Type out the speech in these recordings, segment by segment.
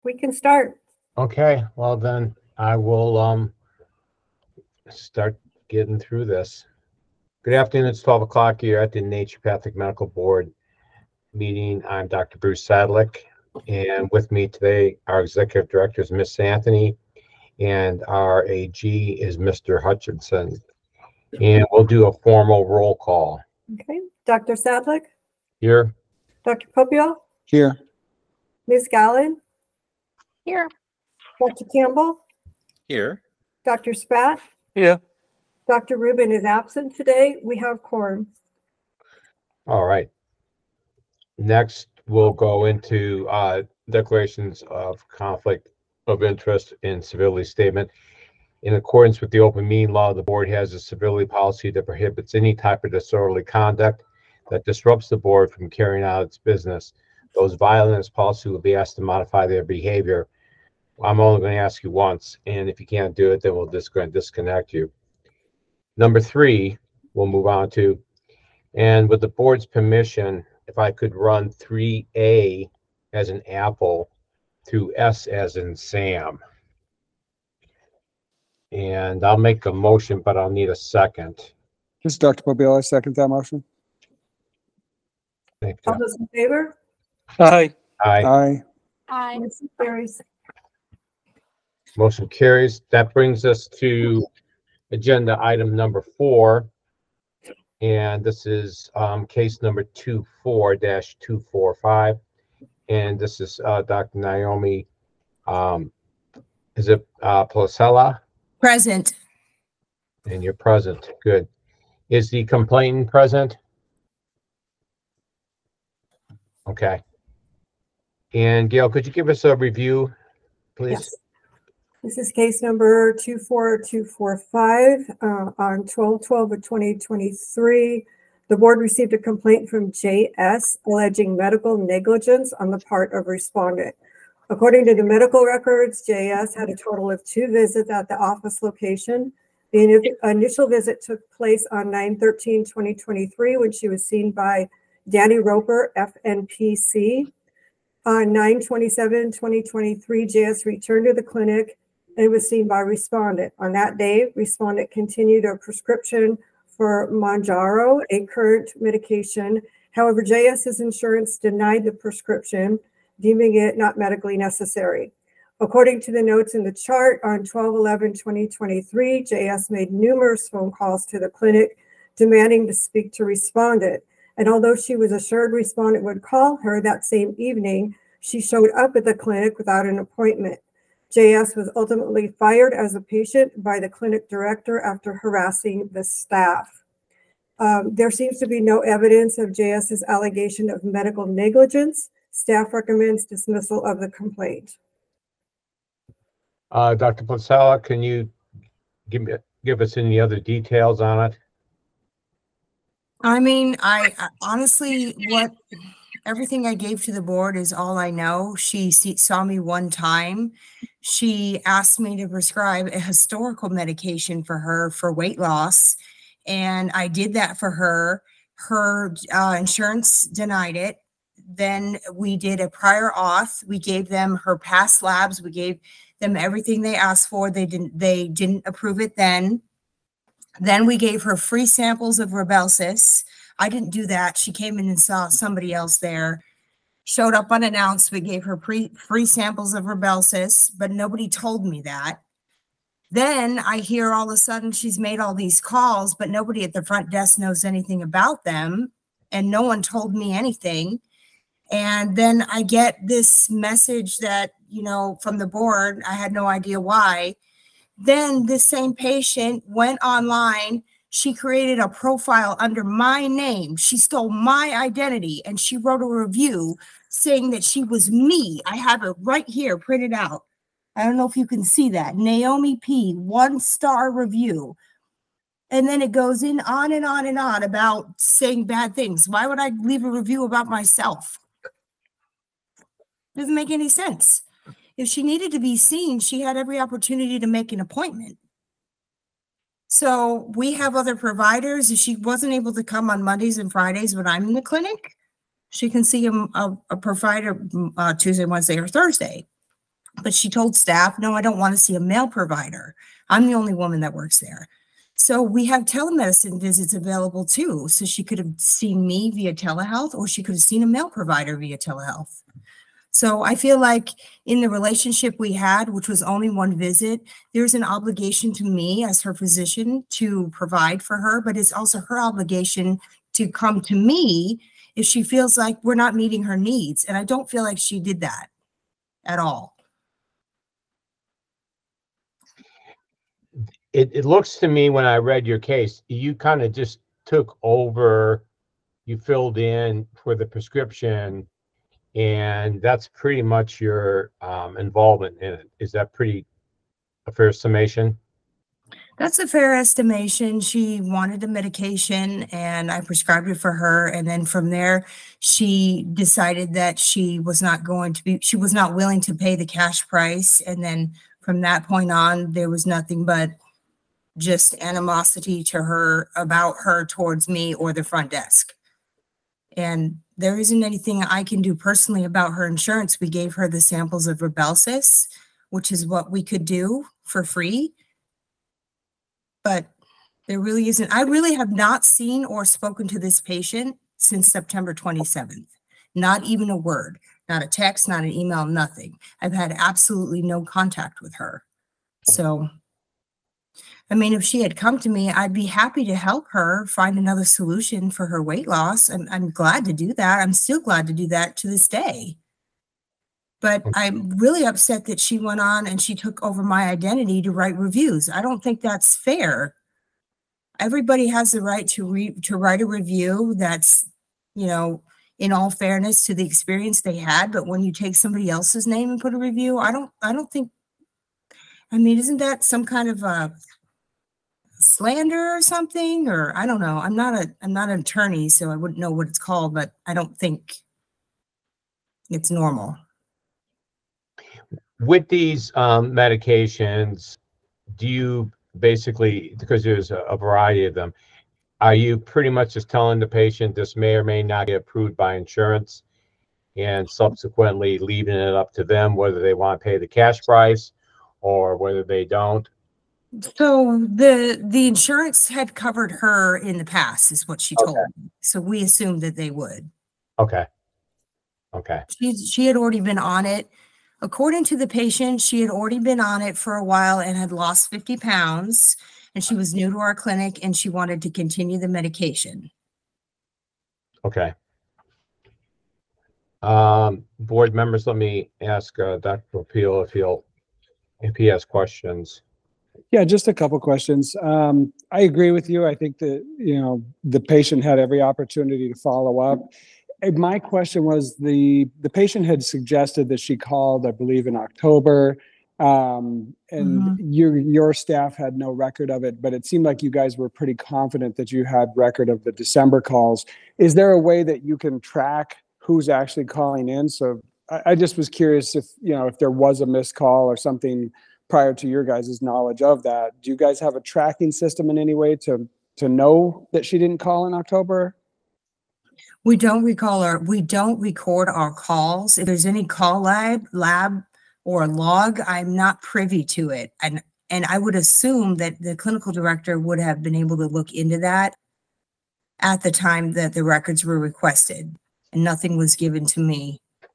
We can start. Okay, well then I will start getting through this. Good afternoon, it's 12 o'clock here at the Naturopathic Medical Board meeting. I'm Dr. Bruce Sadlick, and with me today, our Executive Director is Miss Anthony, and our AG is Mr. Hutchinson. And we'll do a formal roll call. Okay. Dr. Sadlick, Here. Dr. Popio, Here. Ms. Gallen, Here. Dr. Campbell, Here. Dr. Spat. Here. Dr. Rubin is absent today. We have quorum. All right. Next, we'll go into declarations of conflict of interest in civility statement. In accordance with the open meeting law, the board has a civility policy that prohibits any type of disorderly conduct that disrupts the board from carrying out its business. Those violating this policy will be asked to modify their behavior. I'm only going to ask you once, and if you can't do it, then we'll just go and disconnect you. Number 3, we'll move on to, and with the board's permission, if I could run 3A as an apple through S as in Sam. And I'll make a motion, but I'll need a second. This is Dr. Popio. I second that motion. Thank you. All those in favor? Aye. Aye. Aye. Aye. Motion carries. Motion carries. That brings us to agenda item number 4. And this is case number 24-245. And this is Dr. Naomi, is it Placella? Present. And you're present. Good. Is the complainant present? Okay. And Gail, could you give us a review, please? Yes. This is case number 24245 on 12/12 of 2023. The board received a complaint from JS alleging medical negligence on the part of respondent. According to the medical records, JS had a total of 2 visits at the office location. The initial visit took place on 9/13/2023 when she was seen by Danny Roper, FNPC. On 9/27/2023, JS returned to the clinic and was seen by respondent. On that day, respondent continued a prescription for Mounjaro, a current medication. However, JS's insurance denied the prescription, deeming it not medically necessary. According to the notes in the chart, on 12/11/2023, JS made numerous phone calls to the clinic demanding to speak to respondent. And although she was assured respondent would call her that same evening, she showed up at the clinic without an appointment. JS was ultimately fired as a patient by the clinic director after harassing the staff. There seems to be no evidence of JS's allegation of medical negligence. Staff recommends dismissal of the complaint. Dr. Placella, can you give us any other details on it? I mean, I honestly, everything I gave to the board is all I know. She saw me one time. She asked me to prescribe a historical medication for her for weight loss. And I did that for her. Her insurance denied it. Then we did a prior auth. We gave them her past labs. We gave them everything they asked for. They didn't approve it then. Then we gave her free samples of Rybelsus. I didn't do that. She came in and saw somebody else there. Showed up unannounced. We gave her free samples of Rybelsus, but nobody told me that. Then I hear all of a sudden she's made all these calls, but nobody at the front desk knows anything about them, and no one told me anything. And then I get this message that, from the board. I had no idea why. Then this same patient went online. She created a profile under my name. She stole my identity and she wrote a review saying that she was me. I have it right here printed out. I don't know if you can see that. Naomi P, 1-star review. And then it goes on and on and on about saying bad things. Why would I leave a review about myself? Doesn't make any sense. If she needed to be seen, she had every opportunity to make an appointment. So we have other providers. If she wasn't able to come on Mondays and Fridays when I'm in the clinic, she can see a provider Tuesday, Wednesday, or Thursday. But she told staff, no, I don't want to see a male provider. I'm the only woman that works there. So we have telemedicine visits available too. So she could have seen me via telehealth, or she could have seen a male provider via telehealth. So I feel like in the relationship we had, which was only one visit, there's an obligation to me as her physician to provide for her, but it's also her obligation to come to me if she feels like we're not meeting her needs. And I don't feel like she did that at all. It looks to me, when I read your case, you kind of just took over, you filled in for the prescription, and that's pretty much your involvement in it. Is that a fair summation? That's a fair estimation. She wanted a medication and I prescribed it for her. And then from there, she decided that she was not willing to pay the cash price. And then from that point on, there was nothing but just animosity to her, about her towards me or the front desk. And there isn't anything I can do personally about her insurance. We gave her the samples of Rybelsus, which is what we could do for free. But there really isn't. I really have not seen or spoken to this patient since September 27th. Not even a word, not a text, not an email, nothing. I've had absolutely no contact with her. So, I mean, if she had come to me, I'd be happy to help her find another solution for her weight loss. I'm glad to do that. I'm still glad to do that to this day. But I'm really upset that she went on and she took over my identity to write reviews. I don't think that's fair. Everybody has the right to write a review that's, you know, in all fairness to the experience they had. But when you take somebody else's name and put a review, I don't think, I mean, isn't that some kind of a slander or something? Or I don't know. I'm not an attorney, so I wouldn't know what it's called, but I don't think it's normal. With these medications, do you basically, because there's a variety of them, are you pretty much just telling the patient this may or may not get approved by insurance, and subsequently leaving it up to them whether they want to pay the cash price or whether they don't? So the insurance had covered her in the past, is what she told me. So we assumed that they would. Okay. Okay. She had already been on it. According to the patient, she had already been on it for a while and had lost 50 pounds. And she was new to our clinic and she wanted to continue the medication. Okay. Board members, let me ask Dr. Popeil if he has questions. Yeah, just a couple questions. I agree with you. I think that, you know, the patient had every opportunity to follow up. And my question was, the patient had suggested that she called, I believe, in October, and your staff had no record of it, but it seemed like you guys were pretty confident that you had record of the December calls. Is there a way that you can track who's actually calling in? So I just was curious if, you know, if there was a missed call or something prior to your guys' knowledge of that. Do you guys have a tracking system in any way to know that she didn't call in October? We don't record our calls. If there's any call lab or log, I'm not privy to it. And I would assume that the clinical director would have been able to look into that at the time that the records were requested, and nothing was given to me.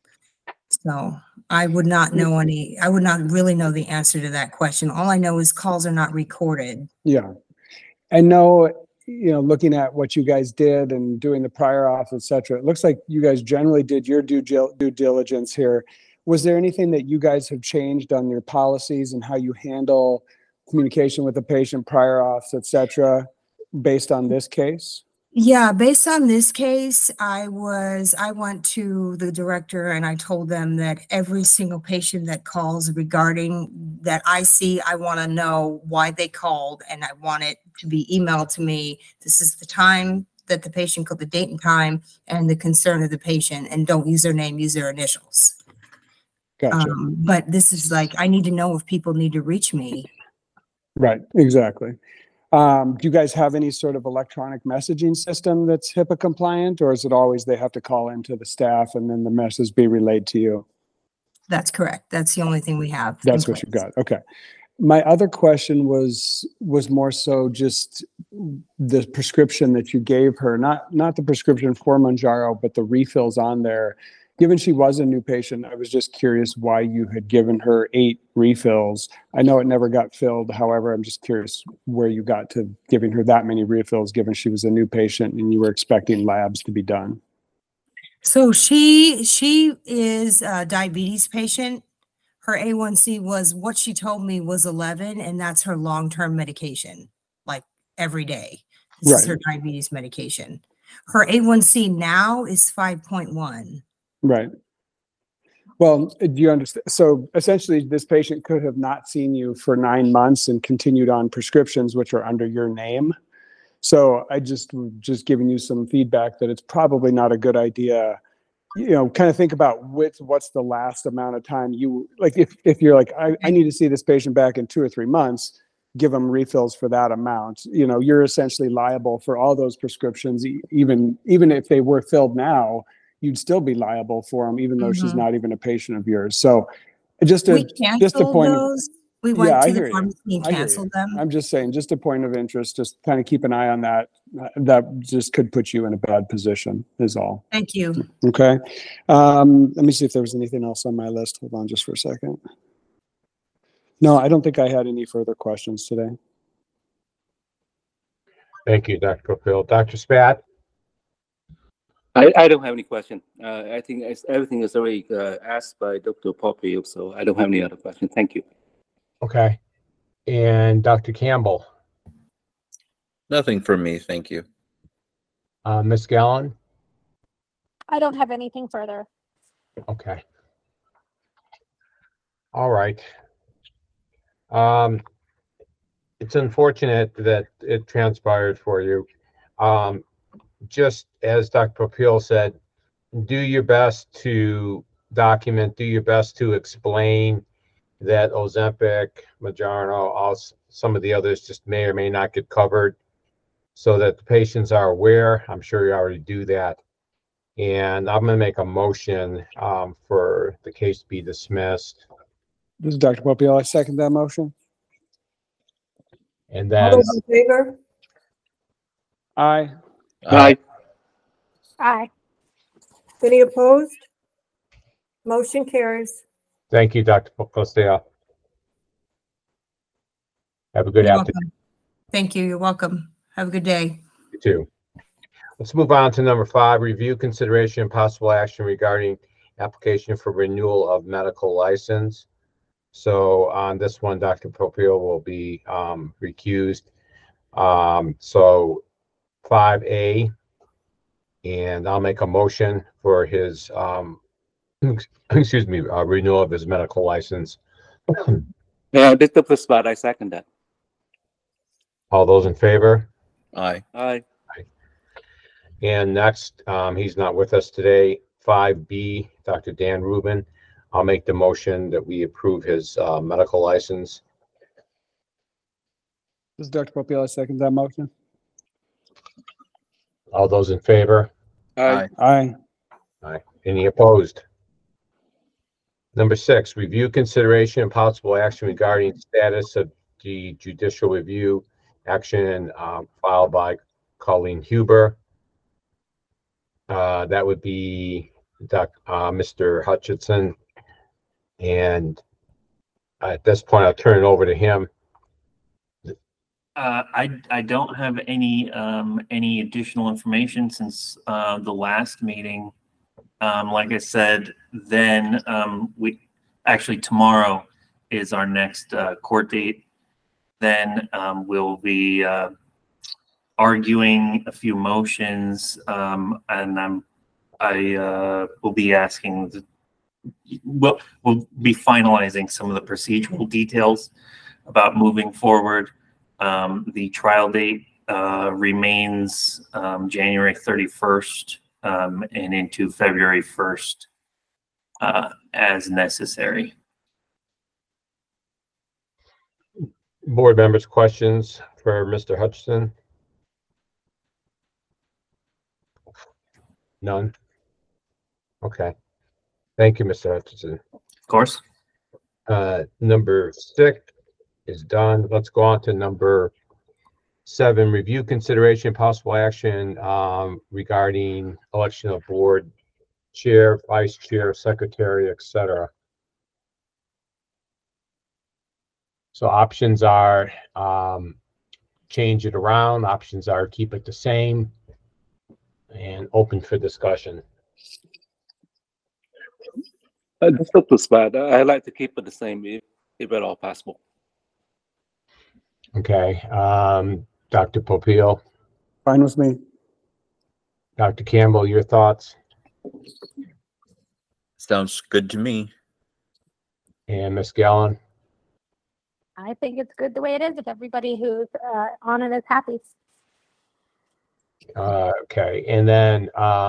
So I would not know I would not really know the answer to that question. All I know is calls are not recorded. Yeah. And no, you know, looking at what you guys did and doing the prior auth, et cetera, it looks like you guys generally did your due diligence here. Was there anything that you guys have changed on your policies and how you handle communication with the patient, prior auths, et cetera, based on this case? Yeah, based on this case, I went to the director and I told them that every single patient that calls regarding that I see, I want to know why they called and I want it to be emailed to me. This is the time that the patient called, the date and time, and the concern of the patient, and don't use their name, use their initials. Gotcha. But this is like, I need to know if people need to reach me. Right, exactly. Do you guys have any sort of electronic messaging system that's HIPAA compliant, or is it always they have to call into the staff and then the message be relayed to you? That's correct. That's the only thing we have. That's in what you place. got. Okay. My other question was more so just the prescription that you gave her, not the prescription for Mounjaro, but the refills on there. Given she was a new patient, I was just curious why you had given her 8 refills. I know it never got filled. However, I'm just curious where you got to giving her that many refills, given she was a new patient and you were expecting labs to be done. So she is a diabetes patient. Her A1C was what she told me was 11, and that's her long-term medication, like every day. This is her diabetes medication. Her A1C now is 5.1. Right. Well, do you understand? So essentially, this patient could have not seen you for 9 months and continued on prescriptions, which are under your name. So I just giving you some feedback that it's probably not a good idea. You know, kind of think about what's the last amount of time you like. If you're like, I need to see this patient back in 2 or 3 months, give them refills for that amount. You know, you're essentially liable for all those prescriptions, even if they were filled now. You'd still be liable for them, even though she's not even a patient of yours. So just We a canceled point those. We yeah, went I to hear the you. pharmacy and I hear you. canceled them. I'm just saying, just a point of interest, just kind of keep an eye on that. That just could put you in a bad position is all. Thank you. Okay. Let me see if there was anything else on my list. Hold on just for a second. No, I don't think I had any further questions today. Thank you, Dr. Popeil. Dr. Spat? I don't have any question. I think everything is already asked by Dr. Popeil, so I don't have any other question. Thank you. Okay. And Dr. Campbell? Nothing from me, thank you. Ms. Gallen? I don't have anything further. Okay. All right. It's unfortunate that it transpired for you. Just as Dr. Popeil said, do your best to document, do your best to explain that Ozempic, Mounjaro, some of the others just may or may not get covered so that the patients are aware. I'm sure you already do that. And I'm going to make a motion for the case to be dismissed. This is Dr. Popeil. I second that motion. And All then, those in favor? Aye. Aye. Aye. Any opposed? Motion carries. thank you, Dr. Costea. Have a good You're afternoon. welcome. Thank you. You're welcome. Have a good day. You too. Let's move on to number 5, review, consideration, and possible action regarding application for renewal of medical license. So on this one, Dr. Popeil will be recused. So 5A, and I'll make a motion for his, excuse me, renewal of his medical license. Yeah, Dr. Spat, I second that. All those in favor? Aye. Aye. And next, he's not with us today, 5B, Dr. Dan Rubin. I'll make the motion that we approve his medical license. This is Dr. Popeil. I second that motion. All those in favor? Aye. Aye. Aye. Any opposed? Number 6, review, consideration, and possible action regarding status of the judicial review action filed by Colleen Huber. That would be Mr. Hutchinson. And at this point, I'll turn it over to him. I don't have any additional information since the last meeting. Like I said, then tomorrow is our next court date. Then we'll be arguing a few motions, and I will be asking. We'll be finalizing some of the procedural details about moving forward. The trial date remains January 31st and into February 1st as necessary. Board members, questions for Mr. Hutchinson? None? Okay. Thank you, Mr. Hutchinson. Of course. Number 6 is done. Let's go on to number 7, review consideration possible action regarding election of board chair, vice chair, secretary, etc. So options are change it around, options are keep it the same, and open for discussion. This looks bad. I like to keep it the same if at all possible. Okay, Dr. Popeil, Fine with me. Dr. Campbell, your thoughts? Sounds good to me. And Ms. Gallen? I think it's good the way it is if everybody who's on it is happy. Okay, and then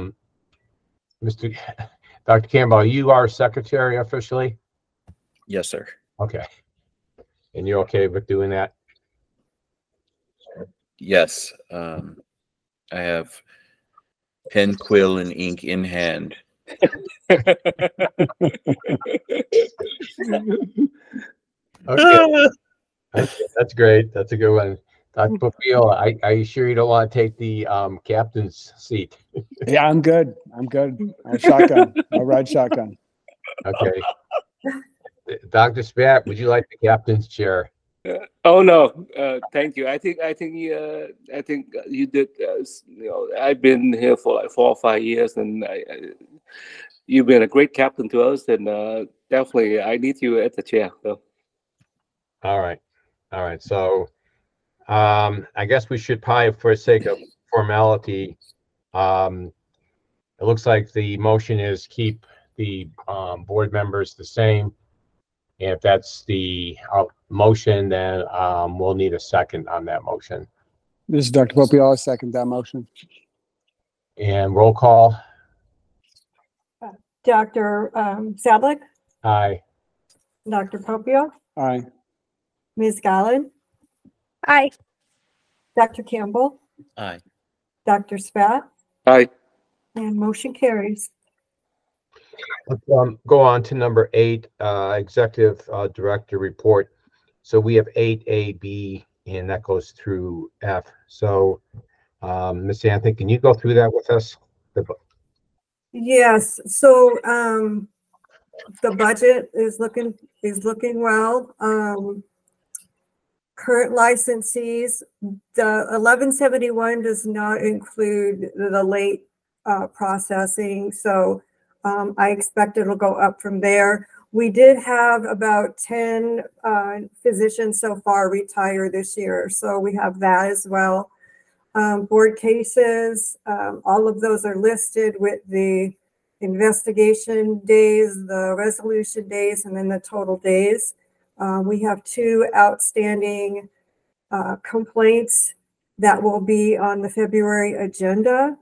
Dr. Campbell, you are secretary officially? Yes, sir. Okay. And you're okay with doing that? Yes. I have pen, quill, and ink in hand. Okay. That's great. That's a good one. Dr. Popeil, are you sure you don't want to take the captain's seat? Yeah, I'm good. I'm good. Shotgun. I'll ride shotgun. Okay. Dr. Spat, would you like the captain's chair? Oh no, thank you. I think you did. I've been here for like 4 or 5 years, and you've been a great captain to us, and definitely I need you at the chair. So. All right. So, I guess we should probably, for the sake of formality, it looks like the motion is keep the board members the same. And if that's the motion, then we'll need a second on that motion. This is Dr. Popeil. I second that motion. And roll call. Dr. Sablik, Aye. Dr. Popeil, Aye. Ms. Gallen, Aye. Dr. Campbell, Aye. Dr. Spat, Hi. and motion carries. Let's go on to number 8, executive director report. So we have 8A, B, and that goes through F. So, Ms. Anthony, can you go through that with us? Yes, so the budget is looking well. Current licensees, the 1171 does not include the late processing, so I expect it'll go up from there. We did have about 10 physicians so far retire this year, so we have that as well. Board cases, all of those are listed with the investigation days, the resolution days, and then the total days. We have 2 outstanding complaints that will be on the February agenda.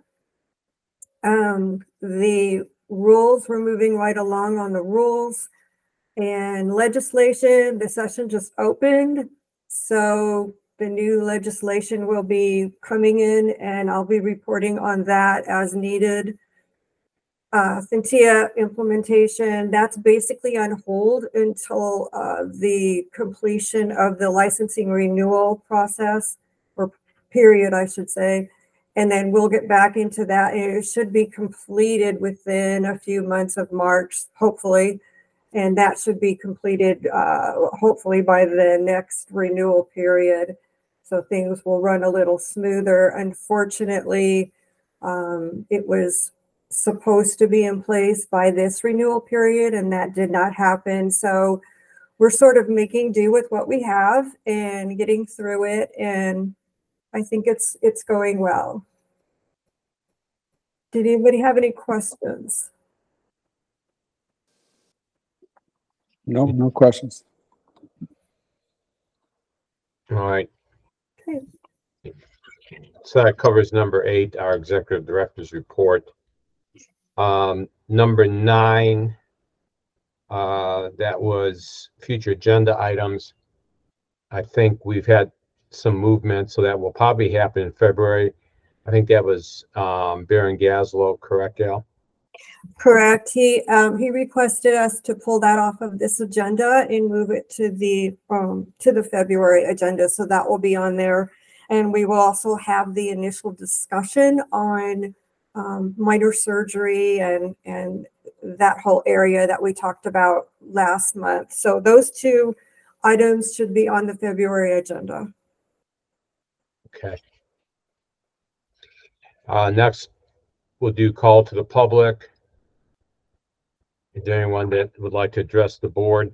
The rules, we're moving right along on the rules. And legislation, the session just opened, so the new legislation will be coming in, and I'll be reporting on that as needed. Cynthia implementation, that's basically on hold until the completion of the licensing renewal process, or period, I should say. And then we'll get back into that. And it should be completed within a few months of March, hopefully. And that should be completed hopefully by the next renewal period. So things will run a little smoother. Unfortunately, it was supposed to be in place by this renewal period, and that did not happen. So we're sort of making do with what we have and getting through it. And I think it's going well. Did anybody have any questions? No questions. All right. Okay. So that covers number 8, our executive director's report. Number 9, that was future agenda items. I think we've had some movement, so that will probably happen in February. I think that was Baron Gaslow, correct, Al? Correct. He requested us to pull that off of this agenda and move it to the February agenda. So that will be on there. And we will also have the initial discussion on minor surgery and that whole area that we talked about last month. So those two items should be on the February agenda. Okay. Next, we'll do call to the public. Is there anyone that would like to address the board?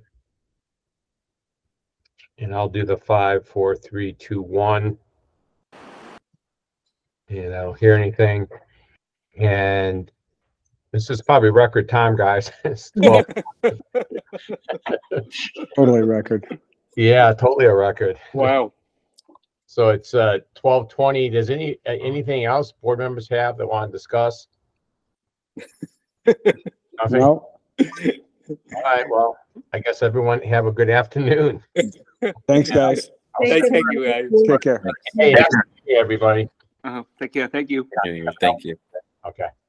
And I'll do the 5, 4, 3, 2, 1. And I don't hear anything. And this is probably record time, guys. It's 12. Totally record. Yeah, totally a record. Wow. So it's 12:20. Does anything else board members have that want to discuss? Nothing? No, All right, well, I guess everyone have a good afternoon. thanks, guys. Thank you, guys. Take care. Hey, everybody. Take care. Thank you. Thank you. Okay.